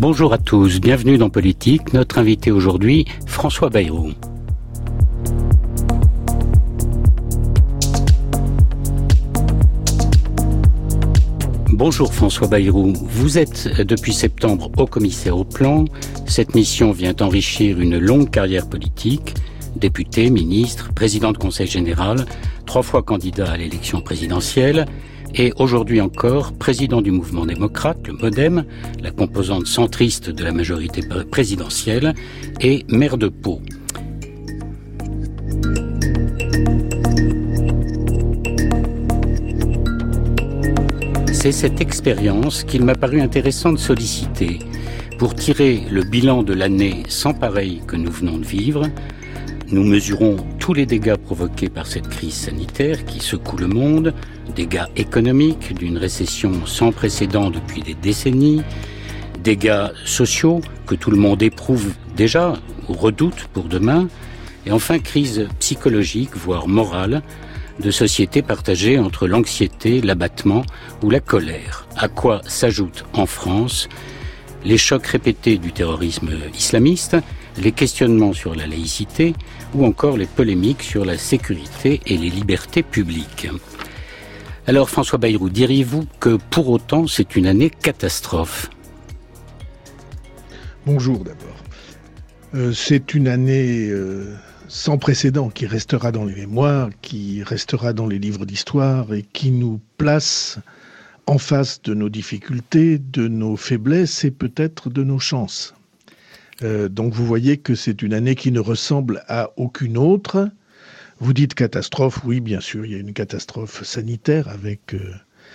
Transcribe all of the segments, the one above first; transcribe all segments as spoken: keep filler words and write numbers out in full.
Bonjour à tous, bienvenue dans Politique. Notre invité aujourd'hui, François Bayrou. Bonjour François Bayrou, vous êtes depuis septembre haut commissaire au plan. Cette mission vient enrichir une longue carrière politique. Député, ministre, président de conseil général, trois fois candidat à l'élection présidentielle et aujourd'hui encore président du mouvement démocrate, le MoDem, la composante centriste de la majorité présidentielle, et maire de Pau. C'est cette expérience qu'il m'a paru intéressant de solliciter pour tirer le bilan de l'année sans pareil que nous venons de vivre. Nous mesurons tous les dégâts provoqués par cette crise sanitaire qui secoue le monde, dégâts économiques d'une récession sans précédent depuis des décennies, dégâts sociaux que tout le monde éprouve déjà ou redoute pour demain, et enfin crise psychologique, voire morale, de sociétés partagées entre l'anxiété, l'abattement ou la colère, à quoi s'ajoutent en France les chocs répétés du terrorisme islamiste, les questionnements sur la laïcité ou encore les polémiques sur la sécurité et les libertés publiques. Alors François Bayrou, diriez-vous que pour autant c'est une année catastrophe ? Bonjour d'abord. Euh, c'est une année euh, sans précédent qui restera dans les mémoires, qui restera dans les livres d'histoire et qui nous place en face de nos difficultés, de nos faiblesses et peut-être de nos chances. Euh, donc vous voyez que c'est une année qui ne ressemble à aucune autre. Vous dites catastrophe, oui bien sûr, il y a une catastrophe sanitaire avec euh,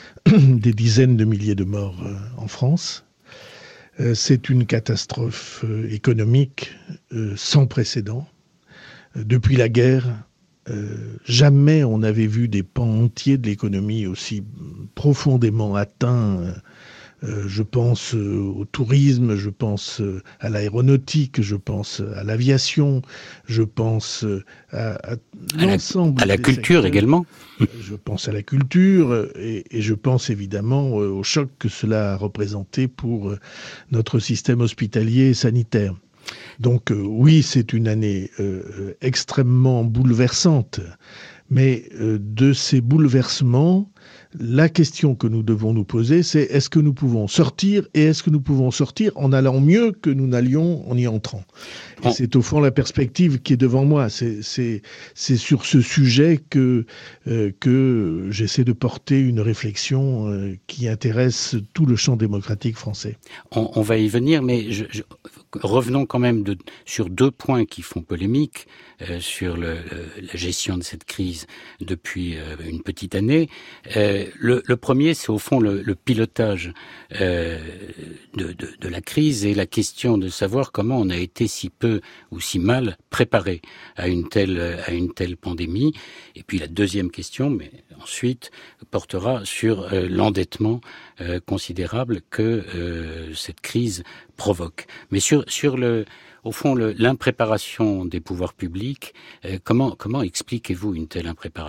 des dizaines de milliers de morts euh, en France. Euh, c'est une catastrophe euh, économique euh, sans précédent. Euh, depuis la guerre, euh, jamais on n'avait vu des pans entiers de l'économie aussi profondément atteints. Euh, Euh, je pense euh, au tourisme, je pense euh, à l'aéronautique, je pense à l'aviation, je pense euh, à, à, à l'ensemble la, à la culture secteurs. Également. Je pense à la culture et, et je pense évidemment euh, au choc que cela a représenté pour euh, notre système hospitalier et sanitaire. Donc euh, oui, c'est une année euh, extrêmement bouleversante, mais euh, de ces bouleversements, la question que nous devons nous poser, c'est est-ce que nous pouvons sortir et est-ce que nous pouvons sortir en allant mieux que nous n'allions en y entrant. Et oh. C'est au fond la perspective qui est devant moi. C'est, c'est, c'est sur ce sujet que, euh, que j'essaie de porter une réflexion euh, qui intéresse tout le champ démocratique français. On, on va y venir, mais je, je, revenons quand même de, sur deux points qui font polémique euh, sur le, le, la gestion de cette crise depuis euh, une petite année. Euh, Le, le premier, c'est au fond le, le pilotage euh, de, de, de la crise et la question de savoir comment on a été si peu ou si mal préparé à une telle, à une telle pandémie. Et puis la deuxième question, mais ensuite, portera sur euh, l'endettement euh, considérable que euh, cette crise provoque. Mais sur, sur le... Au fond, le, l'impréparation des pouvoirs publics, euh, comment, comment expliquez-vous une telle impréparation ?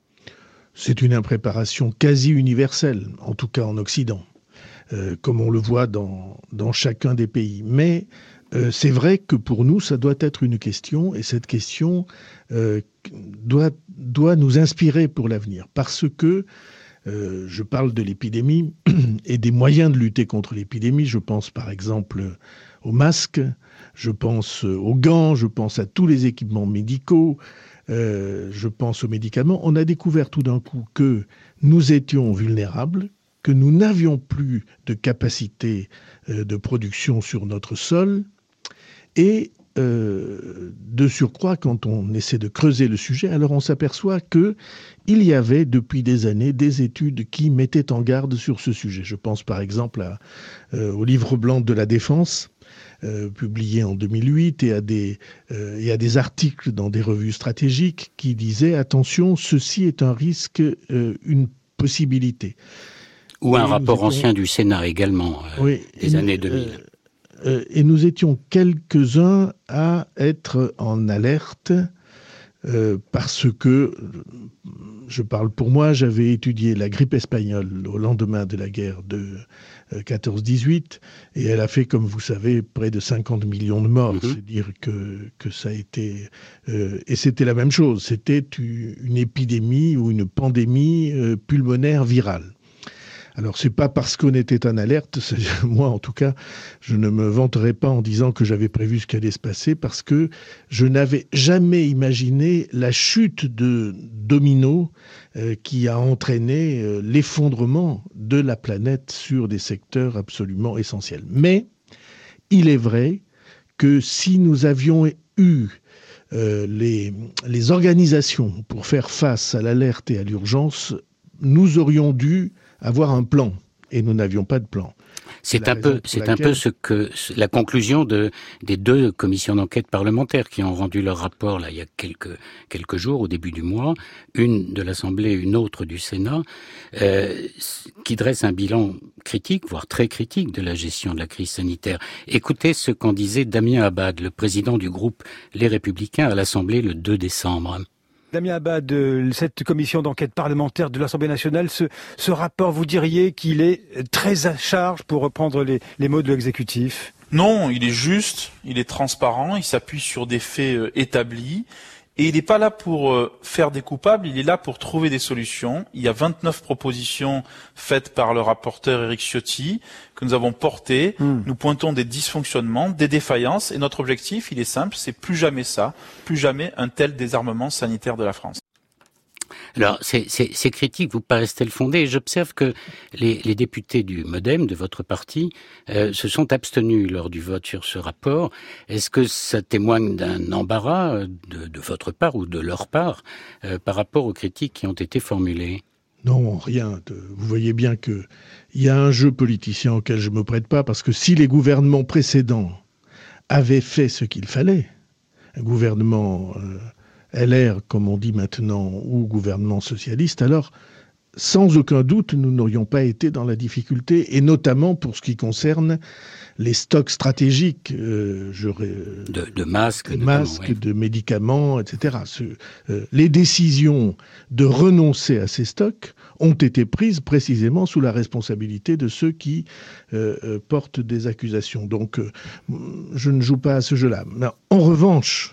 C'est une impréparation quasi universelle, en tout cas en Occident, euh, comme on le voit dans, dans chacun des pays. Mais euh, c'est vrai que pour nous, ça doit être une question, et cette question euh, doit, doit nous inspirer pour l'avenir. Parce que, euh, je parle de l'épidémie et des moyens de lutter contre l'épidémie. Je pense par exemple aux masques, je pense aux gants, je pense à tous les équipements médicaux, Euh, je pense aux médicaments. On a découvert tout d'un coup que nous étions vulnérables, que nous n'avions plus de capacité euh, de production sur notre sol. Et euh, de surcroît, quand on essaie de creuser le sujet, alors on s'aperçoit qu'il y avait depuis des années des études qui mettaient en garde sur ce sujet. Je pense par exemple à, euh, au livre blanc de la défense, Euh, publié en deux mille huit, et à, des, euh, et à des articles dans des revues stratégiques qui disaient « Attention, ceci est un risque, euh, une possibilité ». Ou un et rapport étions... ancien du Sénat également, euh, oui, des années deux mille. Euh, euh, et nous étions quelques-uns à être en alerte euh, parce que, je parle pour moi, j'avais étudié la grippe espagnole au lendemain de la guerre de quatorze dix-huit, et elle a fait, comme vous savez, près de cinquante millions de morts. Mm-hmm. C'est dire que, que ça a été... Euh, et c'était la même chose, c'était une épidémie ou une pandémie euh, pulmonaire virale. Alors, c'est pas parce qu'on était en alerte, moi en tout cas, je ne me vanterai pas en disant que j'avais prévu ce qui allait se passer, parce que je n'avais jamais imaginé la chute de domino euh, qui a entraîné euh, l'effondrement de la planète sur des secteurs absolument essentiels. Mais il est vrai que si nous avions eu euh, les, les organisations pour faire face à l'alerte et à l'urgence, nous aurions dû avoir un plan, et nous n'avions pas de plan. C'est un peu, c'est laquelle... un peu ce que la conclusion de des deux commissions d'enquête parlementaires qui ont rendu leur rapport là il y a quelques quelques jours au début du mois, une de l'Assemblée, une autre du Sénat, euh, qui dresse un bilan critique, voire très critique, de la gestion de la crise sanitaire. Écoutez ce qu'en disait Damien Abad, le président du groupe Les Républicains à l'Assemblée le deux décembre. Damien Abad, de cette commission d'enquête parlementaire de l'Assemblée nationale, ce, ce rapport, vous diriez qu'il est très à charge, pour reprendre les, les mots de l'exécutif? Non, il est juste, il est transparent, il s'appuie sur des faits euh, établis, et il n'est pas là pour euh, faire des coupables, il est là pour trouver des solutions. Il y a vingt-neuf propositions faites par le rapporteur Éric Ciotti, que nous avons portées. Mmh. Nous pointons des dysfonctionnements, des défaillances, et notre objectif, il est simple, c'est plus jamais ça, plus jamais un tel désarmement sanitaire de la France. Alors, ces, ces, ces critiques vous paraissent-elles fondées? J'observe que les, les députés du MoDem, de votre parti, euh, se sont abstenus lors du vote sur ce rapport. Est-ce que ça témoigne d'un embarras de, de votre part ou de leur part euh, par rapport aux critiques qui ont été formulées? Non, rien. Vous voyez bien qu'il y a un jeu politicien auquel je ne me prête pas, parce que si les gouvernements précédents avaient fait ce qu'il fallait, un gouvernement... Euh, L R, comme on dit maintenant, ou gouvernement socialiste, alors, sans aucun doute, nous n'aurions pas été dans la difficulté, et notamment pour ce qui concerne les stocks stratégiques euh, je, euh, de, de masques, de, masques, ouais. de médicaments, et cetera. Ce, euh, les décisions de renoncer à ces stocks ont été prises précisément sous la responsabilité de ceux qui euh, euh, portent des accusations. Donc, euh, je ne joue pas à ce jeu-là. Mais en revanche,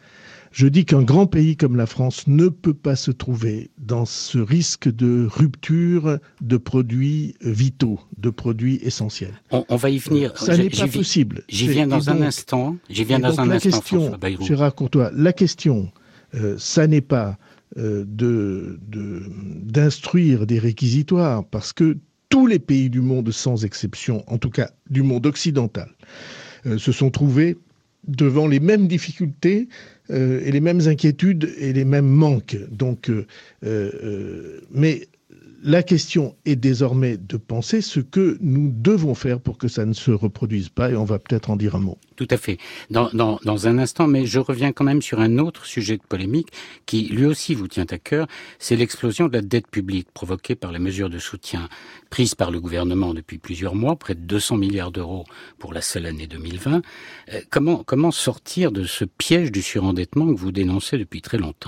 je dis qu'un grand pays comme la France ne peut pas se trouver dans ce risque de rupture de produits vitaux, de produits essentiels. On, on va y venir. Euh, ça n'est pas possible. J'y viens dans un instant. J'y viens dans un instant, François Bayrou. Gérard Courtois, la question, euh, ça n'est pas euh, de, de, d'instruire des réquisitoires, parce que tous les pays du monde, sans exception, en tout cas du monde occidental, euh, se sont trouvés devant les mêmes difficultés euh, et les mêmes inquiétudes et les mêmes manques. Donc, euh, euh, mais la question est désormais de penser ce que nous devons faire pour que ça ne se reproduise pas, et on va peut-être en dire un mot. Tout à fait. Dans, dans, dans un instant, mais je reviens quand même sur un autre sujet de polémique qui, lui aussi, vous tient à cœur, c'est l'explosion de la dette publique provoquée par les mesures de soutien prises par le gouvernement depuis plusieurs mois, près de deux cents milliards d'euros pour la seule année deux mille vingt. Euh, comment, comment sortir de ce piège du surendettement que vous dénoncez depuis très longtemps ?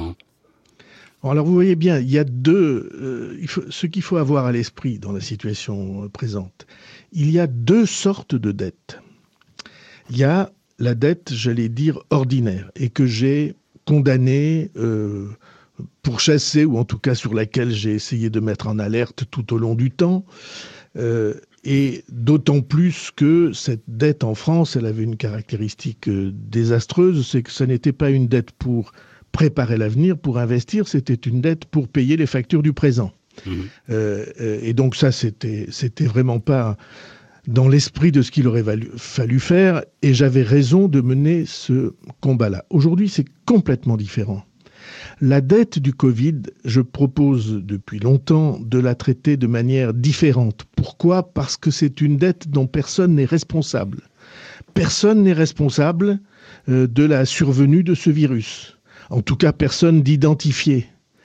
Alors vous voyez bien, il y a deux, euh, il faut, ce qu'il faut avoir à l'esprit dans la situation présente. Il y a deux sortes de dettes. Il y a la dette, j'allais dire, ordinaire, et que j'ai condamnée, euh, pourchassée, ou en tout cas sur laquelle j'ai essayé de mettre en alerte tout au long du temps. Euh, et d'autant plus que cette dette en France, elle avait une caractéristique euh, désastreuse, c'est que ce n'était pas une dette pour préparer l'avenir, pour investir, c'était une dette pour payer les factures du présent. Mmh. Euh, euh, et donc ça, c'était, c'était vraiment pas dans l'esprit de ce qu'il aurait valu, fallu faire, et j'avais raison de mener ce combat-là. Aujourd'hui, c'est complètement différent. La dette du Covid, je propose depuis longtemps de la traiter de manière différente. Pourquoi ? Parce que c'est une dette dont personne n'est responsable. Personne n'est responsable euh, de la survenue de ce virus. En tout cas, personne d'identifié.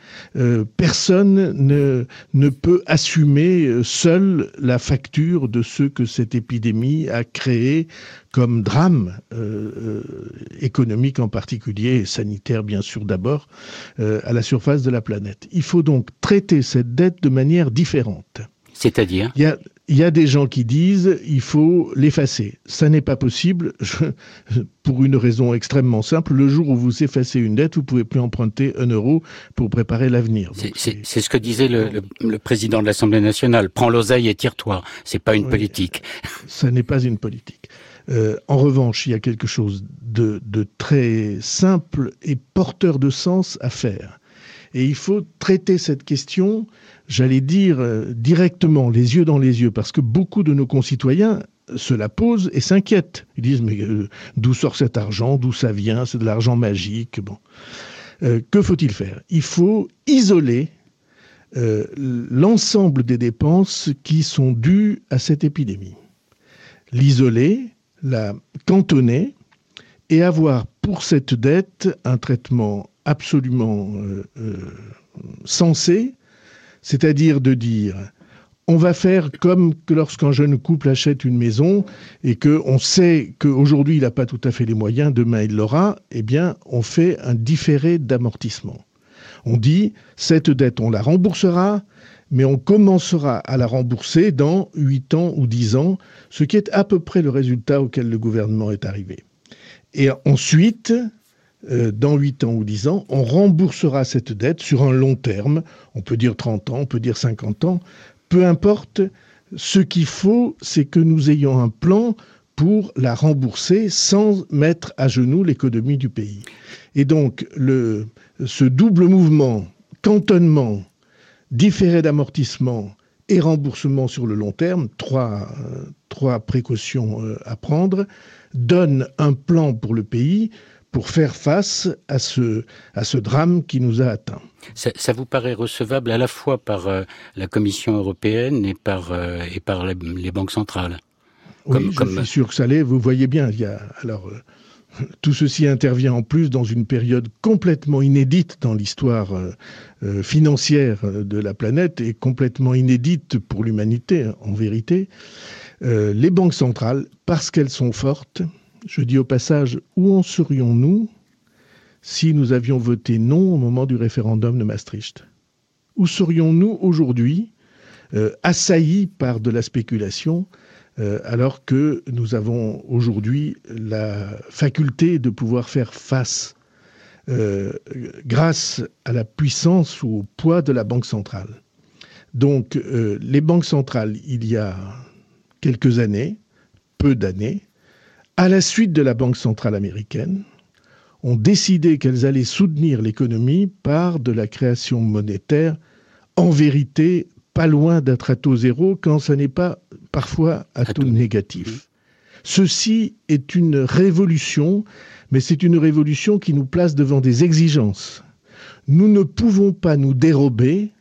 Euh, personne ne, ne peut assumer seul la facture de ce que cette épidémie a créé comme drame euh, euh, économique en particulier, et sanitaire bien sûr d'abord, euh, à la surface de la planète. Il faut donc traiter cette dette de manière différente. C'est-à-dire ? Il y a, il y a des gens qui disent il faut l'effacer. Ça n'est pas possible, je, pour une raison extrêmement simple. Le jour où vous effacez une dette, vous ne pouvez plus emprunter un euro pour préparer l'avenir. C'est, c'est, c'est ce que disait le, le, le président de l'Assemblée nationale. Prends l'oseille et tire-toi. C'est pas une oui, politique. Ça n'est pas une politique. Euh, en revanche, il y a quelque chose de, de très simple et porteur de sens à faire. Et il faut traiter cette question, j'allais dire, euh, directement, les yeux dans les yeux, parce que beaucoup de nos concitoyens se la posent et s'inquiètent. Ils disent, mais euh, d'où sort cet argent ? D'où ça vient ? C'est de l'argent magique. Bon. Euh, que faut-il faire ? Il faut isoler euh, l'ensemble des dépenses qui sont dues à cette épidémie. L'isoler, la cantonner et avoir pour cette dette un traitement absolument euh, euh, sensé, c'est-à-dire de dire on va faire comme que lorsqu'un jeune couple achète une maison et qu'on sait qu'aujourd'hui il n'a pas tout à fait les moyens, demain il l'aura, eh bien on fait un différé d'amortissement. On dit cette dette on la remboursera, mais on commencera à la rembourser dans huit ans ou dix ans, ce qui est à peu près le résultat auquel le gouvernement est arrivé. Et ensuite, euh, dans huit ans ou dix ans, on remboursera cette dette sur un long terme, on peut dire trente ans, on peut dire cinquante ans, peu importe. Ce qu'il faut, c'est que nous ayons un plan pour la rembourser sans mettre à genoux l'économie du pays. Et donc, le, ce double mouvement, cantonnement, différé d'amortissement et remboursement sur le long terme, trois, euh, trois précautions euh, à prendre, donne un plan pour le pays pour faire face à ce, à ce drame qui nous a atteints. Ça, ça vous paraît recevable à la fois par euh, la Commission européenne et par, euh, et par les, les banques centrales ? Comme, oui, je comme... suis sûr que ça l'est. Vous voyez bien, il y a... Alors, euh, tout ceci intervient en plus dans une période complètement inédite dans l'histoire euh, euh, financière de la planète et complètement inédite pour l'humanité, en vérité. Euh, les banques centrales, parce qu'elles sont fortes, je dis au passage, où en serions-nous si nous avions voté non au moment du référendum de Maastricht ? Où serions-nous aujourd'hui, euh, assaillis par de la spéculation, euh, alors que nous avons aujourd'hui la faculté de pouvoir faire face euh, grâce à la puissance ou au poids de la Banque centrale. Donc, euh, les banques centrales, il y a quelques années, peu d'années, à la suite de la Banque centrale américaine, ont décidé qu'elles allaient soutenir l'économie par de la création monétaire, en vérité, pas loin d'être à taux zéro, quand ça n'est pas parfois à taux négatif. Ceci est une révolution, mais c'est une révolution qui nous place devant des exigences. Nous ne pouvons pas nous dérober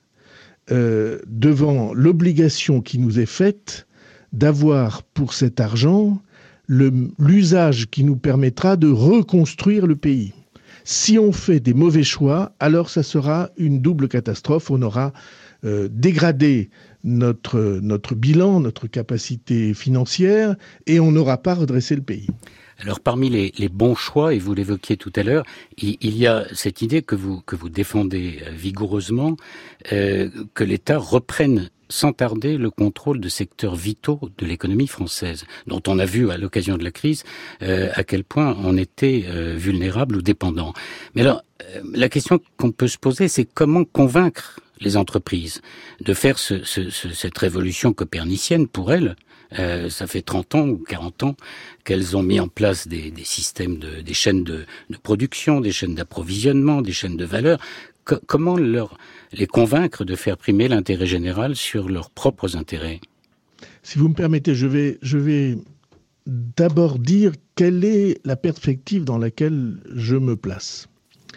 euh, devant l'obligation qui nous est faite d'avoir pour cet argent le, l'usage qui nous permettra de reconstruire le pays. Si on fait des mauvais choix, alors ça sera une double catastrophe. On aura euh, dégradé notre, notre bilan, notre capacité financière, et on n'aura pas redressé le pays. Alors parmi les, les bons choix, et vous l'évoquiez tout à l'heure, il, il y a cette idée que vous, que vous défendez vigoureusement, euh, que l'État reprenne sans tarder le contrôle de secteurs vitaux de l'économie française, dont on a vu à l'occasion de la crise euh, à quel point on était euh, vulnérable ou dépendant. Mais alors, euh, la question qu'on peut se poser, c'est comment convaincre les entreprises de faire ce, ce, ce, cette révolution copernicienne pour elles. Euh, ça fait trente ans ou quarante ans qu'elles ont mis en place des, des systèmes, de, des chaînes de, de production, des chaînes d'approvisionnement, des chaînes de valeur. Co- comment leur, les convaincre de faire primer l'intérêt général sur leurs propres intérêts ? Si vous me permettez, je vais, je vais d'abord dire quelle est la perspective dans laquelle je me place.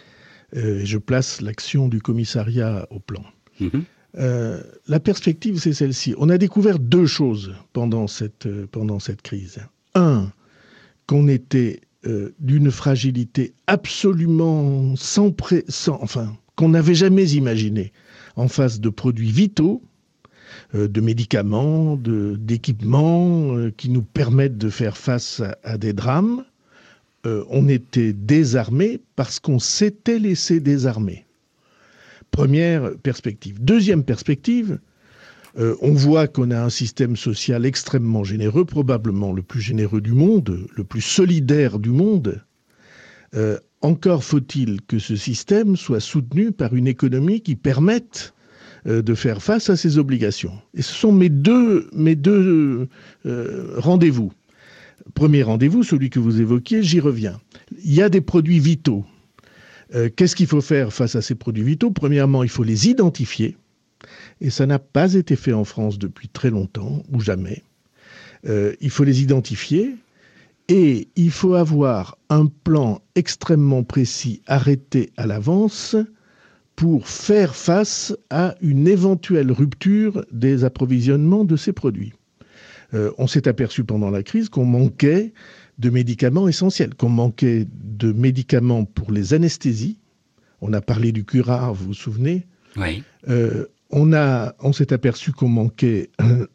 Euh, je place l'action du commissariat au plan. Mmh. Euh, la perspective, c'est celle-ci. On a découvert deux choses pendant cette, euh, pendant cette crise. Un, qu'on était euh, d'une fragilité absolument sans, pré- sans, enfin, qu'on n'avait jamais imaginées en face de produits vitaux, euh, de médicaments, de, d'équipements euh, qui nous permettent de faire face à, à des drames. Euh, on était désarmés parce qu'on s'était laissé désarmer. Première perspective. Deuxième perspective, euh, on voit qu'on a un système social extrêmement généreux, probablement le plus généreux du monde, le plus solidaire du monde. Euh, encore faut-il que ce système soit soutenu par une économie qui permette euh, de faire face à ses obligations. Et ce sont mes deux, mes deux euh, rendez-vous. Premier rendez-vous, celui que vous évoquiez, j'y reviens. Il y a des produits vitaux. Euh, qu'est-ce qu'il faut faire face à ces produits vitaux ? Premièrement, il faut les identifier. Et ça n'a pas été fait en France depuis très longtemps, ou jamais. Euh, il faut les identifier. Et il faut avoir un plan extrêmement précis, arrêté à l'avance, pour faire face à une éventuelle rupture des approvisionnements de ces produits. Euh, on s'est aperçu pendant la crise qu'on manquait de médicaments essentiels, qu'on manquait de médicaments pour les anesthésies. On a parlé du curare, vous vous souvenez ? Oui. Euh, on, a, on s'est aperçu qu'on manquait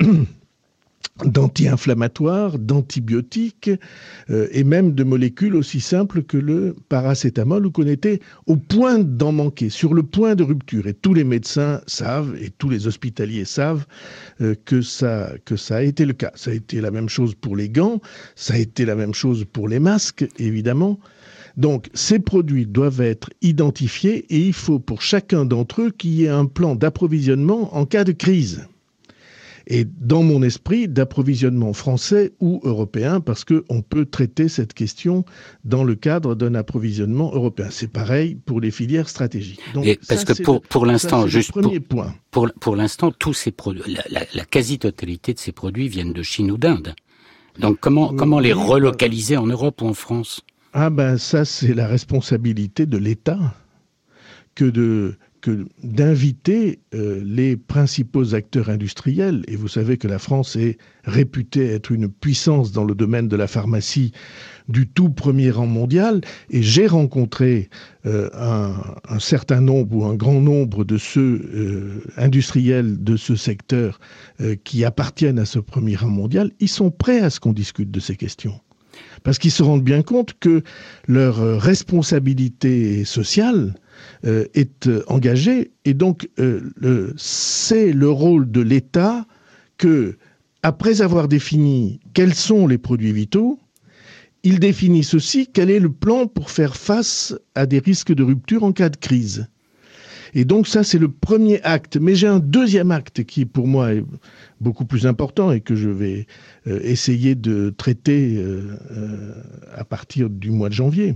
d'anti-inflammatoires, d'antibiotiques euh, et même de molécules aussi simples que le paracétamol, où qu'on était au point d'en manquer, sur le point de rupture. Et tous les médecins savent, et tous les hospitaliers savent, euh, que, ça, que ça a été le cas. Ça a été la même chose pour les gants, ça a été la même chose pour les masques, évidemment. Donc, ces produits doivent être identifiés et il faut pour chacun d'entre eux qu'il y ait un plan d'approvisionnement en cas de crise. Et dans mon esprit, d'approvisionnement français ou européen, parce qu'on peut traiter cette question dans le cadre d'un approvisionnement européen. C'est pareil pour les filières stratégiques. Donc, et parce ça, que pour, le, pour l'instant, ça, juste le premier pour, point. Pour, pour l'instant, tous ces produits, la, la, la quasi-totalité de ces produits viennent de Chine ou d'Inde. Donc comment, oui, comment les relocaliser en Europe ou en France ? Ah ben ça, c'est la responsabilité de l'État que de... que d'inviter euh, les principaux acteurs industriels. Et vous savez que la France est réputée être une puissance dans le domaine de la pharmacie du tout premier rang mondial. Et j'ai rencontré euh, un, un certain nombre ou un grand nombre de ceux euh, industriels de ce secteur euh, qui appartiennent à ce premier rang mondial. Ils sont prêts à ce qu'on discute de ces questions. Parce qu'ils se rendent bien compte que leur euh, responsabilité sociale Euh, est euh, engagé et donc euh, le, c'est le rôle de l'État que, après avoir défini quels sont les produits vitaux, ils définissent aussi quel est le plan pour faire face à des risques de rupture en cas de crise. Et donc ça, c'est le premier acte. Mais j'ai un deuxième acte qui, pour moi, est beaucoup plus important et que je vais euh, essayer de traiter euh, euh, à partir du mois de janvier.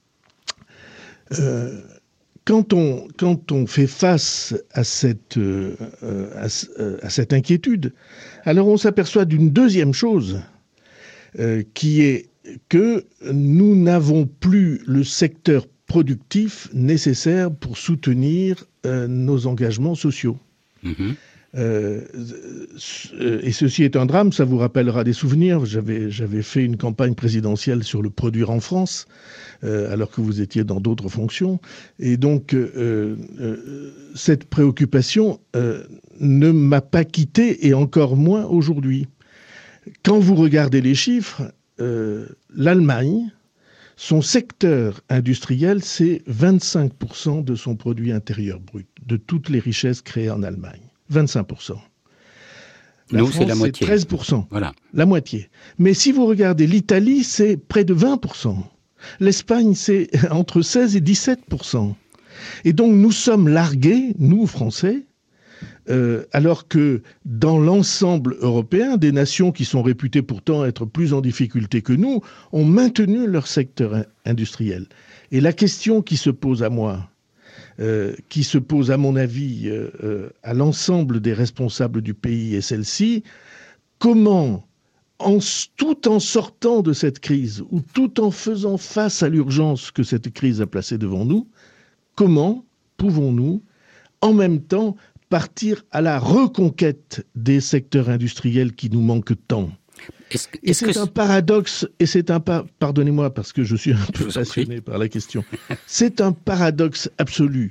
Euh, Quand on, quand on fait face à cette, euh, à, à cette inquiétude, alors on s'aperçoit d'une deuxième chose, euh, qui est que nous n'avons plus le secteur productif nécessaire pour soutenir euh, nos engagements sociaux. Mmh. Euh, et ceci est un drame, ça vous rappellera des souvenirs. J'avais, j'avais fait une campagne présidentielle sur le produire en France, euh, alors que vous étiez dans d'autres fonctions. Et donc, euh, euh, cette préoccupation euh, ne m'a pas quitté, et encore moins aujourd'hui. Quand vous regardez les chiffres, euh, l'Allemagne, son secteur industriel, c'est vingt-cinq pour cent de son produit intérieur brut, de toutes les richesses créées en Allemagne. vingt-cinq pour cent. La Nous, France, c'est la moitié. C'est treize pour cent. Voilà. La moitié. Mais si vous regardez l'Italie, c'est près de vingt pour cent. L'Espagne, c'est entre seize et dix-sept pour cent. Et donc, nous sommes largués, nous, Français, euh, alors que dans l'ensemble européen, des nations qui sont réputées pourtant être plus en difficulté que nous, ont maintenu leur secteur industriel. Et la question qui se pose à moi, Euh, qui se pose, à mon avis, euh, euh, à l'ensemble des responsables du pays, et celle-ci, comment, en, tout en sortant de cette crise, ou tout en faisant face à l'urgence que cette crise a placée devant nous, comment pouvons-nous, en même temps, partir à la reconquête des secteurs industriels qui nous manquent tant ? Est-ce, est-ce et c'est que... un paradoxe, et c'est un par... pardonnez-moi parce que je suis un peu passionné par la question, c'est un paradoxe absolu.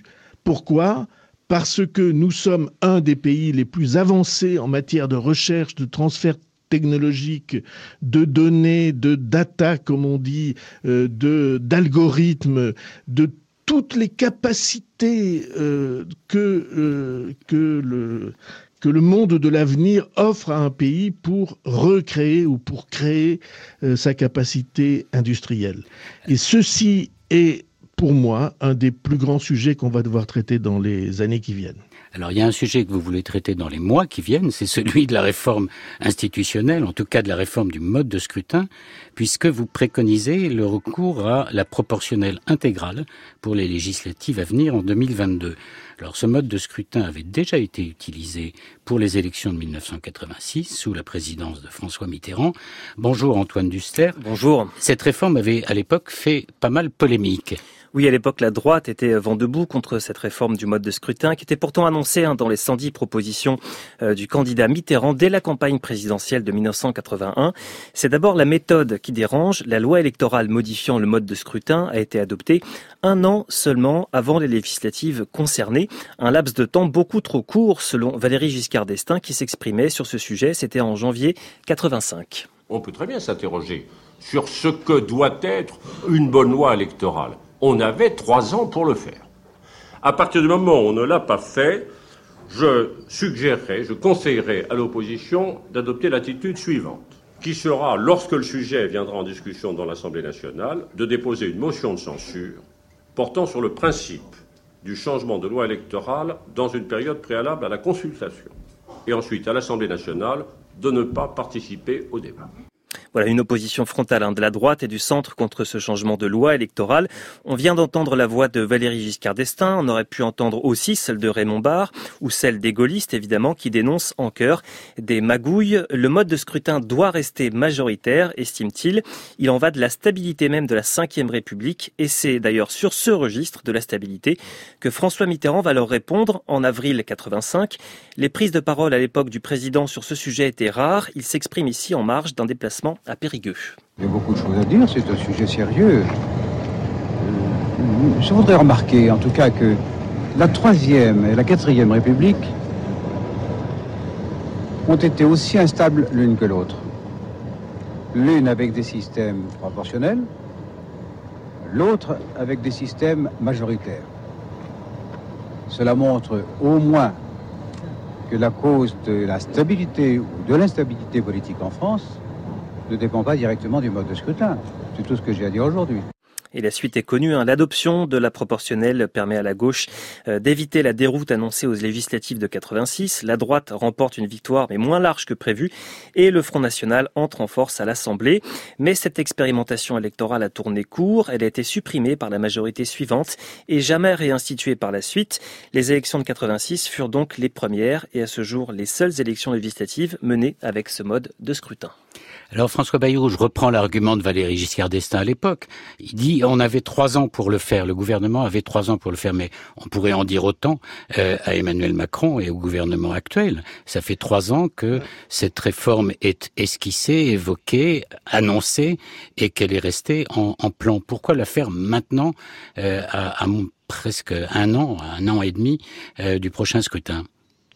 Pourquoi ? Parce que nous sommes un des pays les plus avancés en matière de recherche, de transfert technologique, de données, de data, comme on dit, euh, de, d'algorithmes, de toutes les capacités euh, que, euh, que, le, que le monde de l'avenir offre à un pays pour recréer ou pour créer euh, sa capacité industrielle. Et ceci est, pour moi, un des plus grands sujets qu'on va devoir traiter dans les années qui viennent. Alors, il y a un sujet que vous voulez traiter dans les mois qui viennent, c'est celui de la réforme institutionnelle, en tout cas de la réforme du mode de scrutin, puisque vous préconisez le recours à la proportionnelle intégrale pour les législatives à venir en deux mille vingt-deux. Alors, ce mode de scrutin avait déjà été utilisé pour les élections de mille neuf cent quatre-vingt-six, sous la présidence de François Mitterrand. Bonjour Antoine Duster. Bonjour. Cette réforme avait, à l'époque, fait pas mal polémique. Oui, à l'époque, la droite était vent debout contre cette réforme du mode de scrutin qui était pourtant annoncée hein, dans les cent dix propositions euh, du candidat Mitterrand dès la campagne présidentielle de mille neuf cent quatre-vingt-un. C'est d'abord la méthode qui dérange. La loi électorale modifiant le mode de scrutin a été adoptée un an seulement avant les législatives concernées. Un laps de temps beaucoup trop court selon Valéry Giscard d'Estaing qui s'exprimait sur ce sujet. C'était en janvier quatre-vingt-cinq. On peut très bien s'interroger sur ce que doit être une bonne loi électorale. On avait trois ans pour le faire. À partir du moment où on ne l'a pas fait, je suggérerais, je conseillerais à l'opposition d'adopter l'attitude suivante, qui sera, lorsque le sujet viendra en discussion dans l'Assemblée nationale, de déposer une motion de censure portant sur le principe du changement de loi électorale dans une période préalable à la consultation. Et ensuite, à l'Assemblée nationale, de ne pas participer au débat. Voilà une opposition frontale hein, de la droite et du centre contre ce changement de loi électorale. On vient d'entendre la voix de Valéry Giscard d'Estaing. On aurait pu entendre aussi celle de Raymond Barre ou celle des gaullistes, évidemment, qui dénoncent en chœur des magouilles. Le mode de scrutin doit rester majoritaire, estime-t-il. Il en va de la stabilité même de la cinquième République. Et c'est d'ailleurs sur ce registre de la stabilité que François Mitterrand va leur répondre en avril quatre-vingt-cinq. Les prises de parole à l'époque du président sur ce sujet étaient rares. Il s'exprime ici en marge d'un déplacement à Périgueux. Il y a beaucoup de choses à dire, c'est un sujet sérieux. Je voudrais remarquer en tout cas que la troisième et la quatrième République ont été aussi instables l'une que l'autre. L'une avec des systèmes proportionnels, l'autre avec des systèmes majoritaires. Cela montre au moins que la cause de la stabilité ou de l'instabilité politique en France ne dépend pas directement du mode de scrutin. C'est tout ce que j'ai à dire aujourd'hui. Et la suite est connue. Hein. L'adoption de la proportionnelle permet à la gauche euh, d'éviter la déroute annoncée aux législatives de quatre-vingt-six. La droite remporte une victoire, mais moins large que prévu. Et le Front National entre en force à l'Assemblée. Mais cette expérimentation électorale a tourné court. Elle a été supprimée par la majorité suivante et jamais réinstituée par la suite. Les élections de quatre-vingt-six furent donc les premières et à ce jour les seules élections législatives menées avec ce mode de scrutin. Alors François Bayrou, je reprends l'argument de Valéry Giscard d'Estaing à l'époque. Il dit on avait trois ans pour le faire, le gouvernement avait trois ans pour le faire, mais on pourrait en dire autant euh, à Emmanuel Macron et au gouvernement actuel. Ça fait trois ans que cette réforme est esquissée, évoquée, annoncée et qu'elle est restée en, en plan. Pourquoi la faire maintenant euh, à, à presque un an, un an et demi euh, du prochain scrutin ?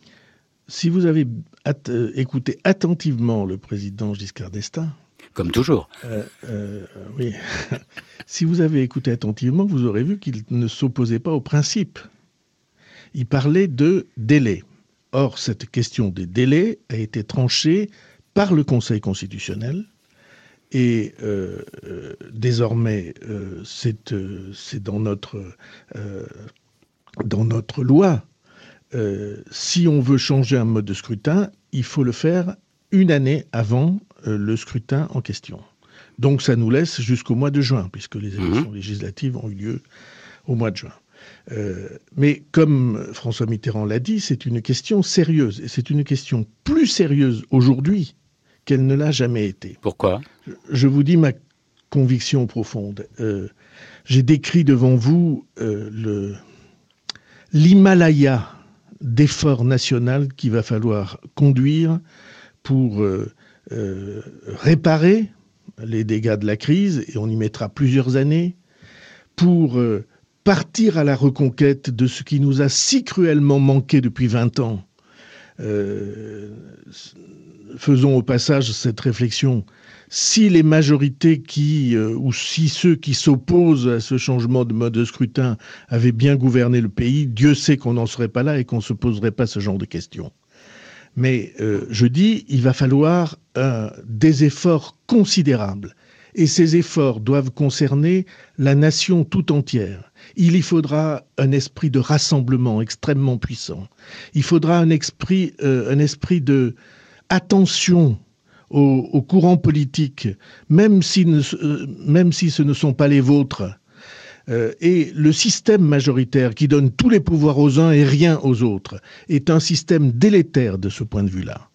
Si vous avez at- euh, écouté attentivement le président Giscard d'Estaing, comme toujours, euh, euh, oui, si vous avez écouté attentivement, vous aurez vu qu'il ne s'opposait pas au principe. Il parlait de délai. Or, cette question des délais a été tranchée par le Conseil constitutionnel et euh, euh, désormais, euh, c'est, euh, c'est dans notre, euh, dans notre loi. Euh, si on veut changer un mode de scrutin, il faut le faire une année avant euh, le scrutin en question. Donc ça nous laisse jusqu'au mois de juin, puisque les élections mmh. législatives ont eu lieu au mois de juin. Euh, mais comme François Mitterrand l'a dit, c'est une question sérieuse. Et c'est une question plus sérieuse aujourd'hui qu'elle ne l'a jamais été. Pourquoi ? je, je vous dis ma conviction profonde. Euh, j'ai décrit devant vous euh, le, l'Himalaya d'effort national qu'il va falloir conduire pour euh, euh, réparer les dégâts de la crise, et on y mettra plusieurs années, pour euh, partir à la reconquête de ce qui nous a si cruellement manqué depuis vingt ans. Euh, faisons au passage cette réflexion. Si les majorités qui, euh, ou si ceux qui s'opposent à ce changement de mode de scrutin avaient bien gouverné le pays, Dieu sait qu'on n'en serait pas là et qu'on ne se poserait pas ce genre de questions. Mais euh, je dis, il va falloir euh, des efforts considérables. Et ces efforts doivent concerner la nation tout entière. Il y faudra un esprit de rassemblement extrêmement puissant. Il faudra un esprit, euh, un esprit de attention aux, aux courants politiques, même si, ne, euh, même si ce ne sont pas les vôtres. Euh, et le système majoritaire qui donne tous les pouvoirs aux uns et rien aux autres est un système délétère de ce point de vue-là.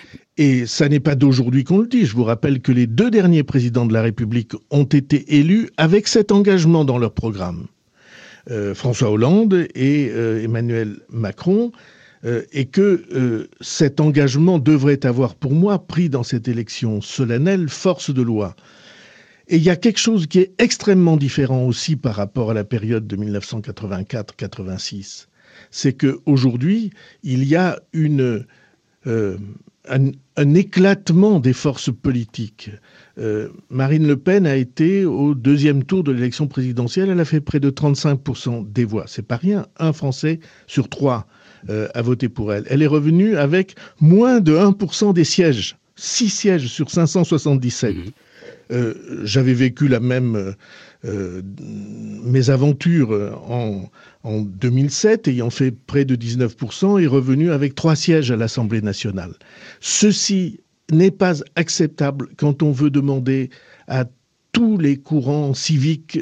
Et ça n'est pas d'aujourd'hui qu'on le dit. Je vous rappelle que les deux derniers présidents de la République ont été élus avec cet engagement dans leur programme. Euh, François Hollande et euh, Emmanuel Macron, euh, et que euh, cet engagement devrait avoir, pour moi, pris dans cette élection solennelle force de loi. Et il y a quelque chose qui est extrêmement différent aussi par rapport à la période de dix-neuf cent quatre-vingt-quatre quatre-vingt-six. C'est qu'aujourd'hui, il y a une, euh, un, un éclatement des forces politiques. Euh, Marine Le Pen a été au deuxième tour de l'élection présidentielle, elle a fait près de trente-cinq pour cent des voix. C'est pas rien, un Français sur trois euh, a voté pour elle. Elle est revenue avec moins de un pour cent des sièges, six sièges sur cinq cent soixante-dix-sept. Mmh. Euh, j'avais vécu la même euh, mésaventure en, en deux mille sept, ayant fait près de dix-neuf pour cent et revenu avec trois sièges à l'Assemblée nationale. Ceci n'est pas acceptable quand on veut demander à tous les courants civiques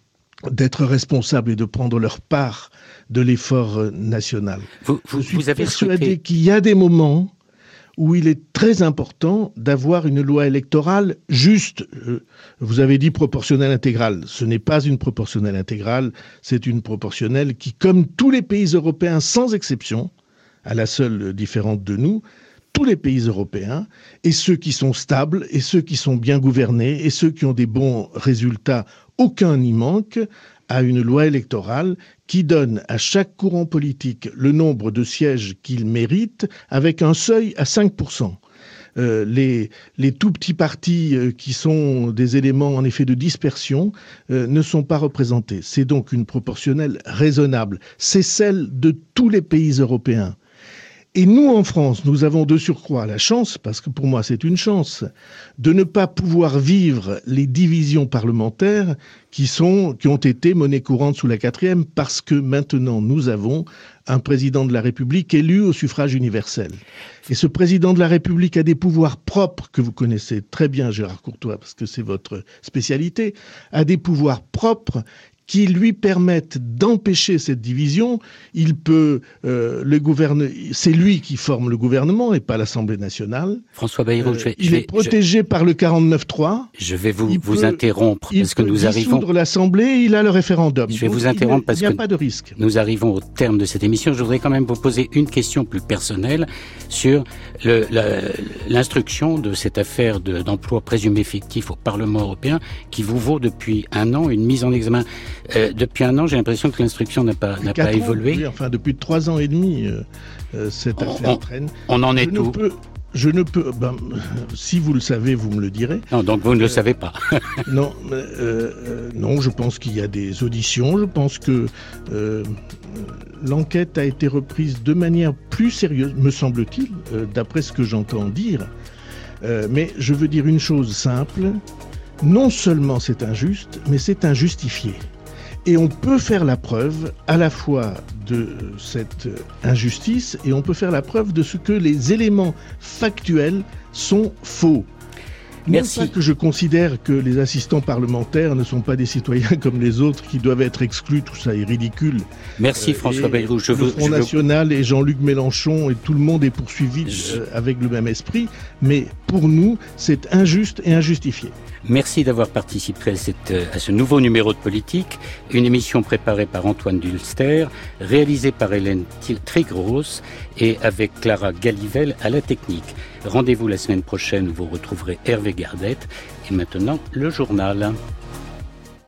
d'être responsables et de prendre leur part de l'effort national. Vous, vous, Je suis vous avez persuadé souhaité... qu'il y a des moments où il est très important d'avoir une loi électorale juste. Vous avez dit proportionnelle intégrale. Ce n'est pas une proportionnelle intégrale, c'est une proportionnelle qui, comme tous les pays européens, sans exception, à la seule différence de nous, tous les pays européens, et ceux qui sont stables, et ceux qui sont bien gouvernés, et ceux qui ont des bons résultats, aucun n'y manque, à une loi électorale qui donne à chaque courant politique le nombre de sièges qu'il mérite avec un seuil à cinq pour cent. Euh, les, les tout petits partis euh, qui sont des éléments en effet de dispersion euh, ne sont pas représentés. C'est donc une proportionnelle raisonnable. C'est celle de tous les pays européens. Et nous, en France, nous avons de surcroît la chance, parce que pour moi c'est une chance, de ne pas pouvoir vivre les divisions parlementaires qui sont, qui ont été monnaie courante sous la quatrième, parce que maintenant nous avons un président de la République élu au suffrage universel. Et ce président de la République a des pouvoirs propres, que vous connaissez très bien, Gérard Courtois, parce que c'est votre spécialité, a des pouvoirs propres qui lui permettent d'empêcher cette division. Il peut, euh, le gouverne... c'est lui qui forme le gouvernement et pas l'Assemblée nationale. François Bayrou, euh, je vais, il je vais, est protégé je... par le quarante-neuf trois. Je vais vous, il vous peut, interrompre parce que nous arrivons. Il peut dissoudre l'Assemblée, il a le référendum. Je vais Donc, vous interrompre parce que il n'y a a pas de risque. Nous arrivons au terme de cette émission. Je voudrais quand même vous poser une question plus personnelle sur le, la, l'instruction de cette affaire de, d'emploi présumé fictif au Parlement européen qui vous vaut depuis un an une mise en examen. Euh, depuis un an, j'ai l'impression que l'instruction n'a pas, n'a pas évolué. Oui, enfin, depuis trois ans et demi, euh, euh, cette on, affaire on, traîne. On en est je où ne peux, Je ne peux... Ben, si vous le savez, vous me le direz. Non, donc vous ne euh, le savez pas. non, euh, euh, non, je pense qu'il y a des auditions. Je pense que euh, l'enquête a été reprise de manière plus sérieuse, me semble-t-il, euh, d'après ce que j'entends dire. Euh, mais je veux dire une chose simple. Non seulement c'est injuste, mais c'est injustifié. Et on peut faire la preuve à la fois de cette injustice et on peut faire la preuve de ce que les éléments factuels sont faux. Merci. Non pas que je considère que les assistants parlementaires ne sont pas des citoyens comme les autres qui doivent être exclus, tout ça est ridicule. Merci euh, François Bayrou. Je veux, le Front je National veux... et Jean-Luc Mélenchon et tout le monde est poursuivi je... euh, avec le même esprit, mais pour nous, c'est injuste et injustifié. Merci d'avoir participé à, cette, à ce nouveau numéro de Politique, une émission préparée par Antoine Dulster, réalisée par Hélène Trigros et avec Clara Gallivel à la technique. Rendez-vous la semaine prochaine où vous retrouverez Hervé Gardette. Et maintenant, le journal.